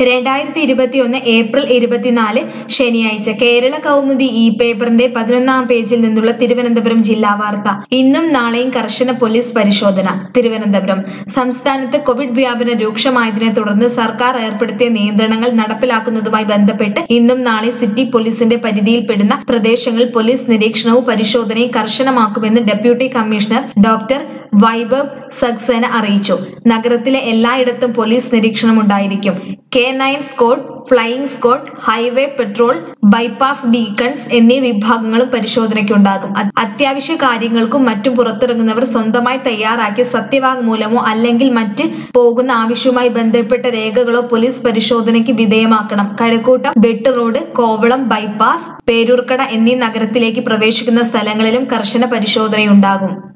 2021 April 24 ശനിയാഴ്ച കേരള കൗമുദി ഈ പേപ്പറിന്റെ 11-ാം പേജിൽ നിന്നുള്ള തിരുവനന്തപുരം ജില്ലാ വാർത്ത. ഇന്നും നാളെയും കർശന പോലീസ് പരിശോധന. തിരുവനന്തപുരം സംസ്ഥാനത്ത് കോവിഡ് വ്യാപനം രൂക്ഷമായതിനെ തുടർന്ന് സർക്കാർ ഏർപ്പെടുത്തിയ നിയന്ത്രണങ്ങൾ നടപ്പിലാക്കുന്നതുമായി ബന്ധപ്പെട്ട് ഇന്നും നാളെ സിറ്റി പോലീസിന്റെ പരിധിയിൽപ്പെടുന്ന പ്രദേശങ്ങളിൽ പോലീസ് നിരീക്ഷണവും പരിശോധനയും കർശനമാക്കുമെന്ന് deputy commissioner doctor Vaibhav Saxena അറിയിച്ചു. നഗരത്തിലെ എല്ലായിടത്തും പോലീസ് നിരീക്ഷണം ഉണ്ടായിരിക്കും. K9 squad, flying squad, highway patrol, bypass beacons എന്നീ വിഭാഗങ്ങളും പരിശോധനയ്ക്കുണ്ടാകും. അത്യാവശ്യ കാര്യങ്ങൾക്കും മറ്റും പുറത്തിറങ്ങുന്നവർ സ്വന്തമായി തയ്യാറാക്കിയ സത്യവാങ്മൂലമോ അല്ലെങ്കിൽ മറ്റ് പോകുന്ന ആവശ്യവുമായി ബന്ധപ്പെട്ട രേഖകളോ പോലീസ് പരിശോധനയ്ക്ക് വിധേയമാക്കണം. കഴക്കൂട്ടം, ബെട്ട് റോഡ്, കോവളം ബൈപ്പാസ്, പേരൂർക്കട എന്നീ നഗരത്തിലേക്ക് പ്രവേശിക്കുന്ന സ്ഥലങ്ങളിലും കർശന പരിശോധനയുണ്ടാകും.